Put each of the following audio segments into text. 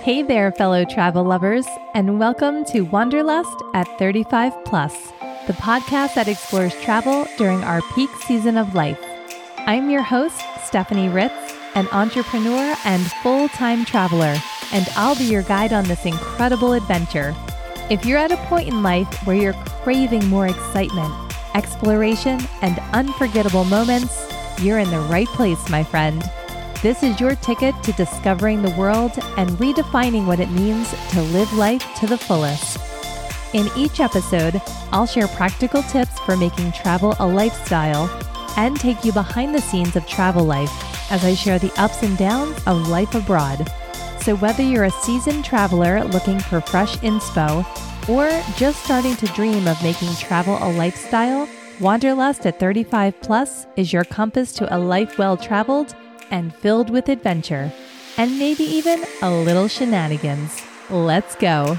Hey there, fellow travel lovers, and welcome to Wanderlust at 35 Plus, the podcast that explores travel during our peak season of life. I'm your host, Stephanie Ritz, an entrepreneur and full-time traveler, and I'll be your guide on this incredible adventure. If you're at a point in life where you're craving more excitement, exploration, and unforgettable moments, you're in the right place, my friend. This is your ticket to discovering the world and redefining what it means to live life to the fullest. In each episode, I'll share practical tips for making travel a lifestyle and take you behind the scenes of travel life as I share the ups and downs of life abroad. So whether you're a seasoned traveler looking for fresh inspo or just starting to dream of making travel a lifestyle, Wanderlust at 35 Plus is your compass to a life well-traveled and filled with adventure, and maybe even a little shenanigans. Let's go.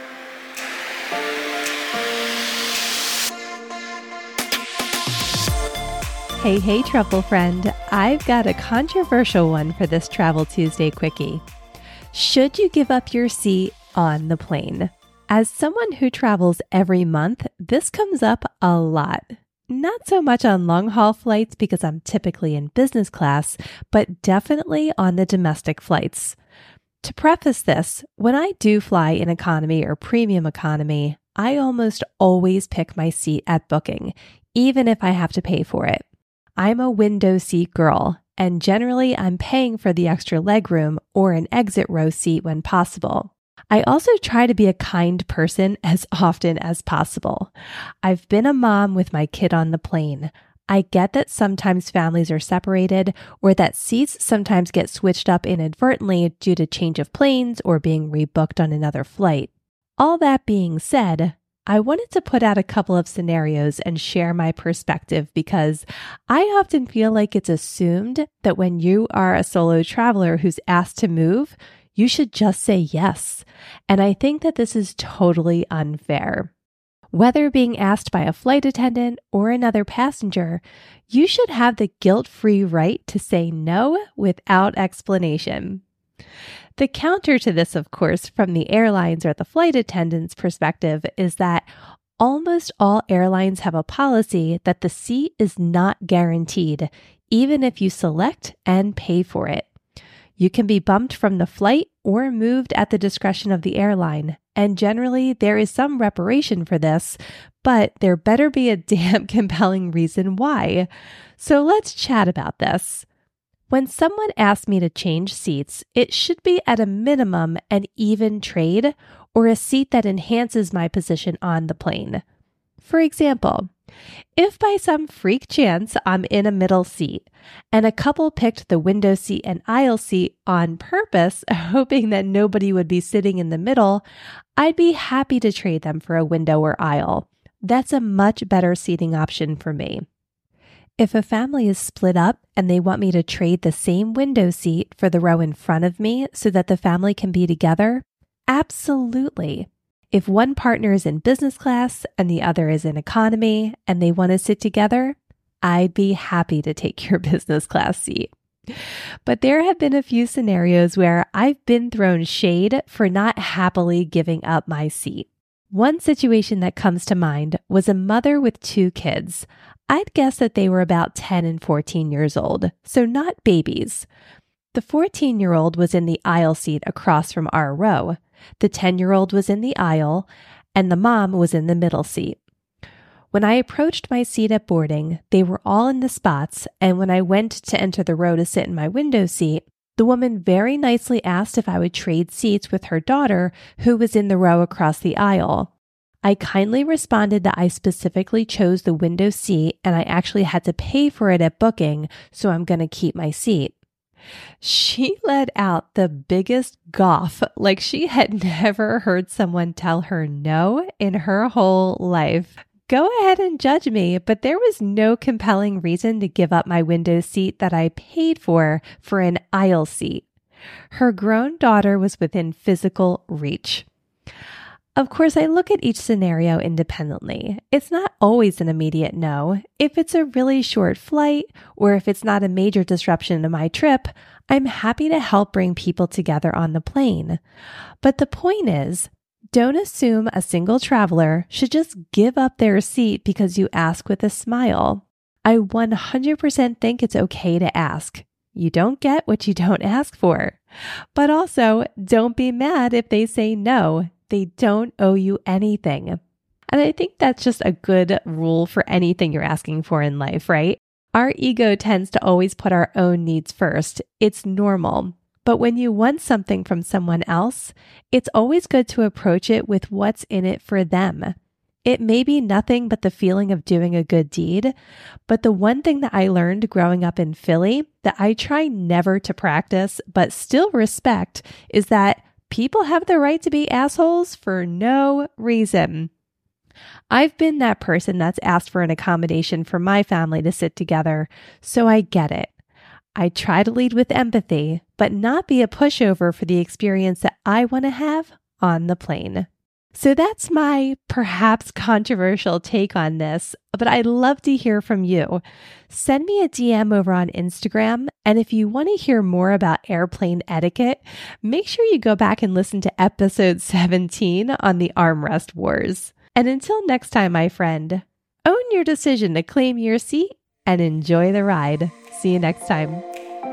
Hey, truffle friend. I've got a controversial one for this Travel Tuesday quickie. Should you give up your seat on the plane? As someone who travels every month, this comes up a lot. Not so much on long-haul flights because I'm typically in business class, but definitely on the domestic flights. To preface this, when I do fly in economy or premium economy, I almost always pick my seat at booking, even if I have to pay for it. I'm a window seat girl, and generally I'm paying for the extra legroom or an exit row seat when possible. I also try to be a kind person as often as possible. I've been a mom with my kid on the plane. I get that sometimes families are separated or that seats sometimes get switched up inadvertently due to change of planes or being rebooked on another flight. All that being said, I wanted to put out a couple of scenarios and share my perspective because I often feel like it's assumed that when you are a solo traveler who's asked to move, you should just say yes. And I think that this is totally unfair. Whether being asked by a flight attendant or another passenger, you should have the guilt-free right to say no without explanation. The counter to this, of course, from the airlines or the flight attendant's perspective is that almost all airlines have a policy that the seat is not guaranteed, even if you select and pay for it. You can be bumped from the flight or moved at the discretion of the airline, and generally there is some reparation for this, but there better be a damn compelling reason why. So let's chat about this. When someone asks me to change seats, it should be at a minimum an even trade or a seat that enhances my position on the plane. For example, if by some freak chance I'm in a middle seat and a couple picked the window seat and aisle seat on purpose, hoping that nobody would be sitting in the middle, I'd be happy to trade them for a window or aisle. That's a much better seating option for me. If a family is split up and they want me to trade the same window seat for the row in front of me so that the family can be together, absolutely. If one partner is in business class and the other is in economy and they want to sit together, I'd be happy to take your business class seat. But there have been a few scenarios where I've been thrown shade for not happily giving up my seat. One situation that comes to mind was a mother with 2 kids. I'd guess that they were about 10 and 14 years old, so not babies. The 14-year-old was in the aisle seat across from our row. The 10-year-old was in the aisle, and the mom was in the middle seat. When I approached my seat at boarding, they were all in the spots, and when I went to enter the row to sit in my window seat, the woman very nicely asked if I would trade seats with her daughter, who was in the row across the aisle. I kindly responded that I specifically chose the window seat, and I actually had to pay for it at booking, so I'm going to keep my seat. She let out the biggest guffaw, like she had never heard someone tell her no in her whole life. Go ahead and judge me, but there was no compelling reason to give up my window seat that I paid for an aisle seat. Her grown daughter was within physical reach. Of course, I look at each scenario independently. It's not always an immediate no. If it's a really short flight, or if it's not a major disruption to my trip, I'm happy to help bring people together on the plane. But the point is, don't assume a single traveler should just give up their seat because you ask with a smile. I 100% think it's okay to ask. You don't get what you don't ask for. But also, don't be mad if they say no. They don't owe you anything. And I think that's just a good rule for anything you're asking for in life, right? Our ego tends to always put our own needs first. It's normal. But when you want something from someone else, it's always good to approach it with what's in it for them. It may be nothing but the feeling of doing a good deed, but the one thing that I learned growing up in Philly that I try never to practice but still respect is that people have the right to be assholes for no reason. I've been that person that's asked for an accommodation for my family to sit together, so I get it. I try to lead with empathy, but not be a pushover for the experience that I want to have on the plane. So that's my perhaps controversial take on this, but I'd love to hear from you. Send me a DM over on Instagram, and if you want to hear more about airplane etiquette, make sure you go back and listen to episode 17 on the armrest wars. And until next time, my friend, own your decision to claim your seat and enjoy the ride. See you next time.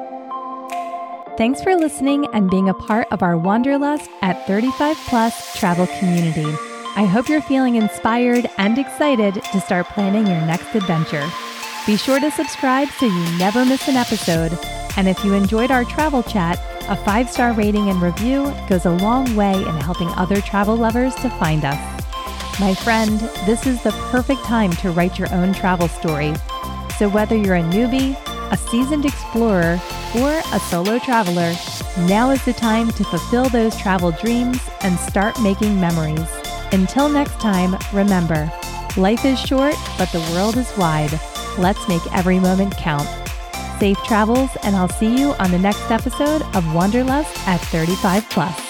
Thanks for listening and being a part of our Wanderlust at 35 Plus travel community. I hope you're feeling inspired and excited to start planning your next adventure. Be sure to subscribe so you never miss an episode. And if you enjoyed our travel chat, a 5-star rating and review goes a long way in helping other travel lovers to find us. My friend, this is the perfect time to write your own travel story. So whether you're a newbie, a seasoned explorer, or a solo traveler, now is the time to fulfill those travel dreams and start making memories. Until next time, remember, life is short, but the world is wide. Let's make every moment count. Safe travels, and I'll see you on the next episode of Wanderlust at 35 Plus.